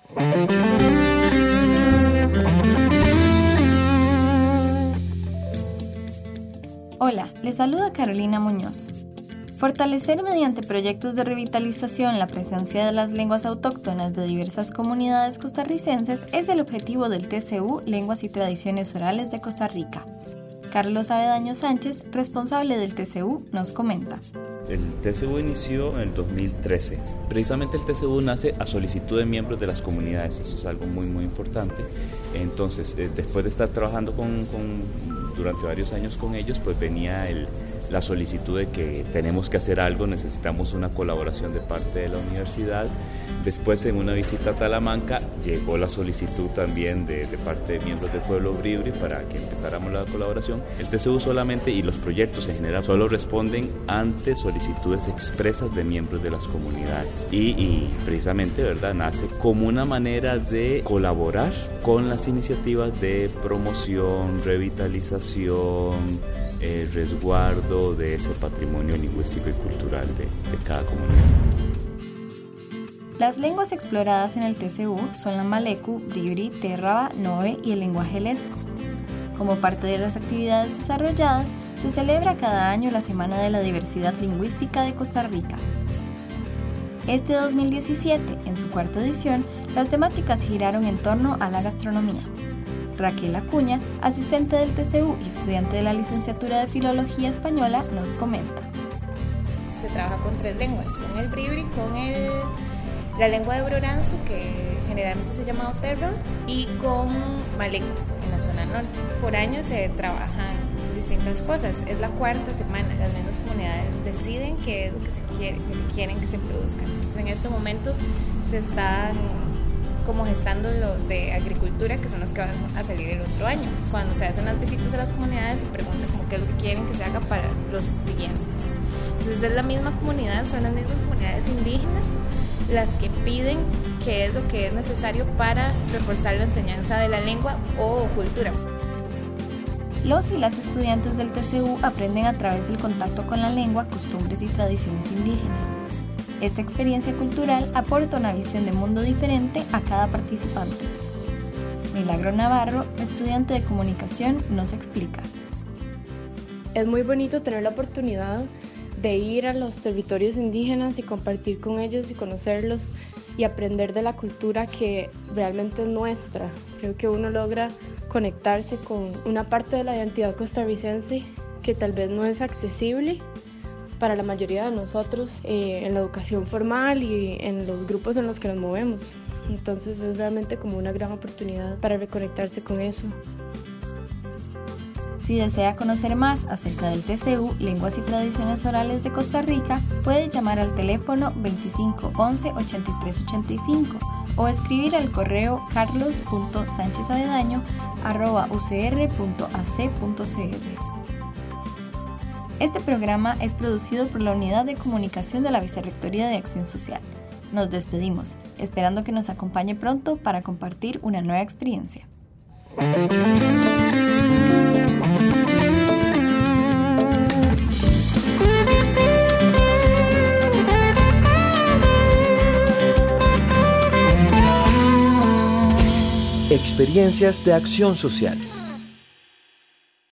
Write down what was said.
Hola, les saluda Carolina Muñoz. Fortalecer mediante proyectos de revitalización la presencia de las lenguas autóctonas de diversas comunidades costarricenses es el objetivo del TCU Lenguas y Tradiciones Orales de Costa Rica. Carlos Avendaño Sánchez, responsable del TCU, nos comenta. El TCU inició en el 2013. Precisamente el TCU nace a solicitud de miembros de las comunidades, eso es algo muy importante. Entonces, después de estar trabajando durante varios años con ellos, pues venía la solicitud de que tenemos que hacer algo, necesitamos una colaboración de parte de la universidad. Después, en una visita a Talamanca, llegó la solicitud también de parte de miembros del pueblo bribri para que empezáramos la colaboración. El TCU solamente, y los proyectos en general, solo responden ante solicitudes expresas de miembros de las comunidades. Y precisamente, ¿verdad?, nace como una manera de colaborar con las iniciativas de promoción, revitalización, resguardo de ese patrimonio lingüístico y cultural de cada comunidad. Las lenguas exploradas en el TCU son la malecu, bribri, térraba, noe y el lenguaje lesco. Como parte de las actividades desarrolladas, se celebra cada año la Semana de la Diversidad Lingüística de Costa Rica. Este 2017, en su cuarta edición, las temáticas giraron en torno a la gastronomía. Raquel Acuña, asistente del TCU y estudiante de la licenciatura de Filología Española, nos comenta. Se trabaja con 3 lenguas, con el bribri, con la lengua de Broranzu, que generalmente se llama Oterro, y con malecu, en la zona norte. Por año se trabajan distintas cosas. Es la cuarta semana. Las mismas comunidades deciden qué es lo que quieren que se produzca. Entonces, en este momento se están como gestando los de agricultura, que son los que van a salir el otro año. Cuando se hacen las visitas a las comunidades, se preguntan como qué es lo que quieren que se haga para los siguientes. Entonces, es la misma comunidad, son las mismas comunidades indígenas las que piden qué es lo que es necesario para reforzar la enseñanza de la lengua o cultura. Los y las estudiantes del TCU aprenden a través del contacto con la lengua, costumbres y tradiciones indígenas. Esta experiencia cultural aporta una visión de mundo diferente a cada participante. Milagro Navarro, estudiante de comunicación, nos explica. Es muy bonito tener la oportunidad de ir a los territorios indígenas y compartir con ellos y conocerlos y aprender de la cultura que realmente es nuestra. Creo que uno logra conectarse con una parte de la identidad costarricense que tal vez no es accesible para la mayoría de nosotros en la educación formal y en los grupos en los que nos movemos. Entonces es realmente como una gran oportunidad para reconectarse con eso. Si desea conocer más acerca del TCU Lenguas y Tradiciones Orales de Costa Rica, puede llamar al teléfono 25 11 83 85 o escribir al correo carlos.sanchezavedaño@ucr.ac.cr. Este programa es producido por la Unidad de Comunicación de la Vicerrectoría de Acción Social. Nos despedimos, esperando que nos acompañe pronto para compartir una nueva experiencia. Experiencias de acción social.